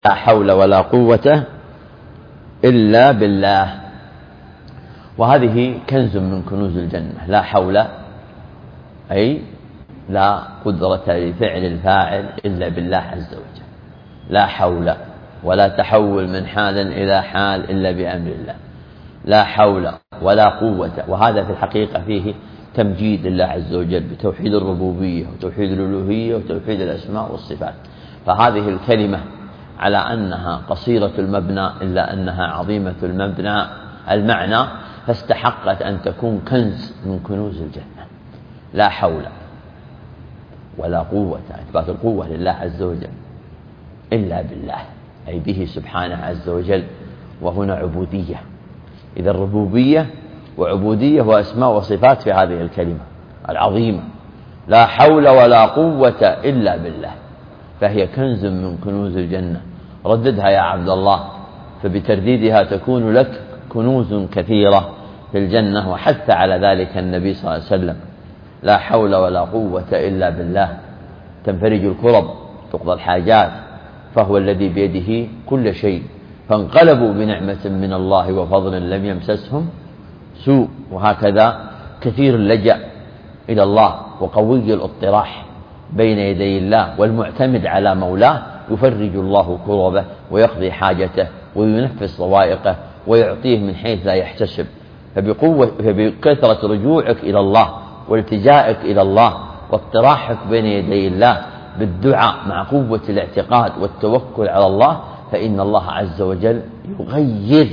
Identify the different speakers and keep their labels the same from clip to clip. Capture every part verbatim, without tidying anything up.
Speaker 1: لا حول ولا قوة إلا بالله. وهذه كنز من كنوز الجنة. لا حول أي لا قدرة لفعل الفاعل إلا بالله عز وجل. لا حول ولا تحول من حال إلى حال إلا بأمر الله. لا حول ولا قوة. وهذا في الحقيقة فيه تمجيد الله عز وجل بتوحيد الربوبية وتوحيد الألوهية وتوحيد الأسماء والصفات. فهذه الكلمة على أنها قصيرة المبنى إلا أنها عظيمة المبنى المعنى، فاستحقت أن تكون كنز من كنوز الجنة. لا حول ولا قوة، إثبات القوة لله عز وجل، إلا بالله أي به سبحانه عز وجل. وهنا عبودية، إذا الربوبية وعبودية وأسماء وصفات في هذه الكلمة العظيمة. لا حول ولا قوة إلا بالله، فهي كنز من كنوز الجنة. رددها يا عبد الله، فبترديدها تكون لك كنوز كثيرة في الجنة، وحث على ذلك النبي صلى الله عليه وسلم. لا حول ولا قوة إلا بالله، تنفرج الكرب، تقضى الحاجات، فهو الذي بيده كل شيء. فانقلبوا بنعمة من الله وفضل لم يمسسهم سوء. وهكذا كثير اللجأ إلى الله وقوي الاضطراح بين يدي الله، والمعتمد على مولاه يفرج الله كربه ويقضي حاجته وينفس ضوائقه ويعطيه من حيث لا يحتسب. فبقوة فبكثرة رجوعك إلى الله والتجائك إلى الله واضطراحك بين يدي الله بالدعاء مع قوة الاعتقاد والتوكل على الله، فإن الله عز وجل يغير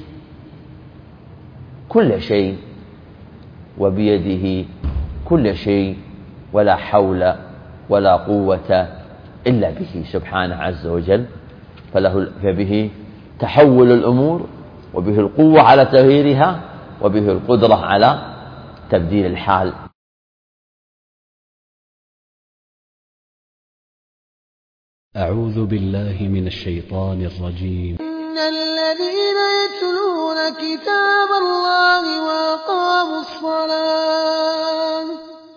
Speaker 1: كل شيء وبيده كل شيء. ولا حول ولا قوة إلا به سبحانه عز وجل. فله فبه تحول الأمور، وبه القوة على تغييرها، وبه القدرة على تبديل الحال.
Speaker 2: أعوذ بالله من الشيطان الرجيم.
Speaker 3: إن الذين يتلون كتاب الله وأقاموا الصلاة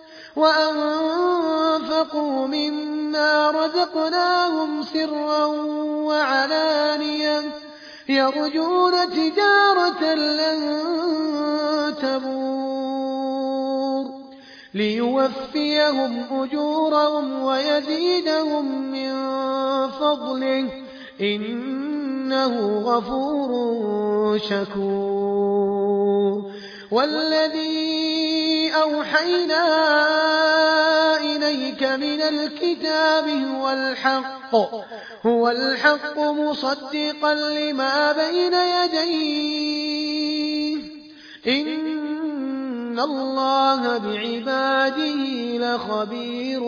Speaker 3: وأنفقوا مما رزقناهم سرا وعلانية يرجون تجارة لن تبور ليوفيهم أجورهم ويزيدهم من فضله إنه غفور شكور. والذي أوحينا إليك من الكتاب هو الحق هو الحق مصدقا لما بين يديه إن الله بعباده لخبير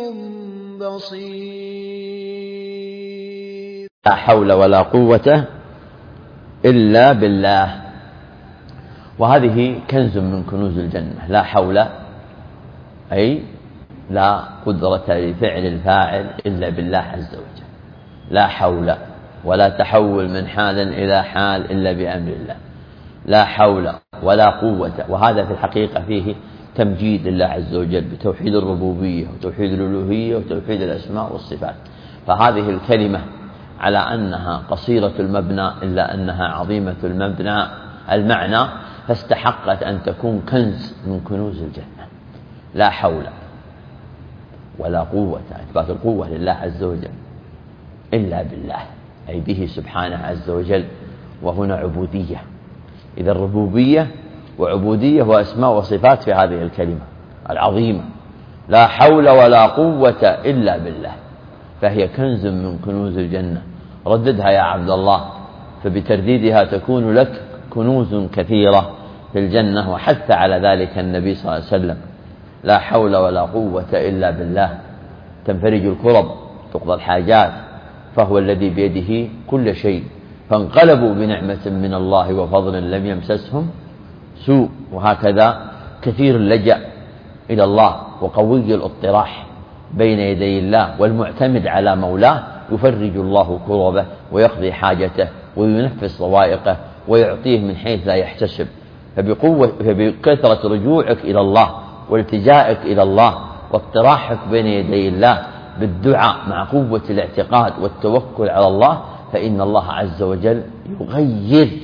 Speaker 3: بصير.
Speaker 1: لا حول ولا قوة إلا بالله. وهذه كنز من كنوز الجنة. لا حول أي لا قدرة لفعل الفاعل إلا بالله عز وجل. لا حول ولا تحول من حال إلى حال إلا بأمر الله. لا حول ولا قوة. وهذا في الحقيقة فيه تمجيد الله عز وجل بتوحيد الربوبية وتوحيد الألوهية وتوحيد الأسماء والصفات. فهذه الكلمة على أنها قصيرة المبنى إلا أنها عظيمة المبنى المعنى، فاستحقت أن تكون كنز من كنوز الجنة. لا حول ولا قوة، إثبات القوة لله عز وجل، إلا بالله أي به سبحانه عز وجل. وهنا عبودية، إذا الربوبية وعبودية وأسماء وصفات في هذه الكلمة العظيمة. لا حول ولا قوة إلا بالله، فهي كنز من كنوز الجنة. رددها يا عبد الله، فبترديدها تكون لك كنوز كثيرة في الجنة، وحث على ذلك النبي صلى الله عليه وسلم. لا حول ولا قوة إلا بالله، تنفرج الكرب، تقضى الحاجات، فهو الذي بيده كل شيء. فانقلبوا بنعمة من الله وفضل لم يمسسهم سوء. وهكذا كثير اللجأ إلى الله وقوي الاضطراح بين يدي الله، والمعتمد على مولاه يفرج الله كربه ويقضي حاجته وينفس ضوائقه ويعطيه من حيث لا يحتسب. فبقوة فبكثرة رجوعك إلى الله والتجائك إلى الله واضطراحك بين يدي الله بالدعاء مع قوة الاعتقاد والتوكل على الله، فإن الله عز وجل يغير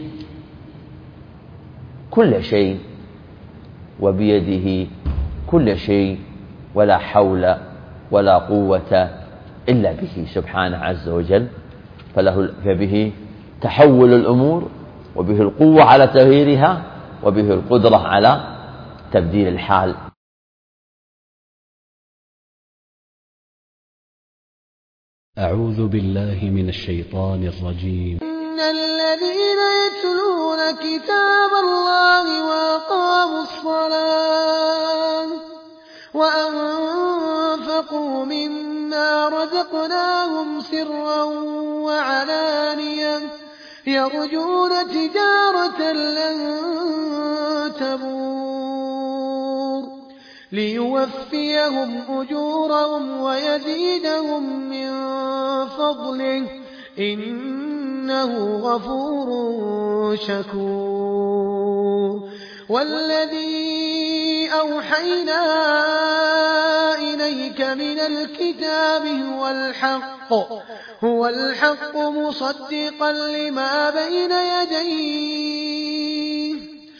Speaker 1: كل شيء وبيده كل شيء، ولا حول ولا قوة إلا به سبحانه عز وجل، فله فبه تحول الأمور، وبه القوة على تغييرها، وبه القدرة على تبديل الحال.
Speaker 2: أعوذ بالله من الشيطان الرجيم.
Speaker 3: إن الذين يتلون كتاب الله وأقاموا الصلاة وأنفقوا مما رزقناهم سرا وعلانية يرجون تجارة لن تبور ليوفيهم أجورهم ويزيدهم من فضله إنه غفور شكور. والذي أوحينا إليك من الكتاب هو الحق هو الحق مصدقا لما بين يديه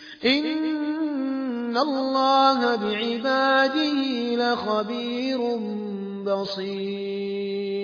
Speaker 3: إن الله بعباده لخبير بصير.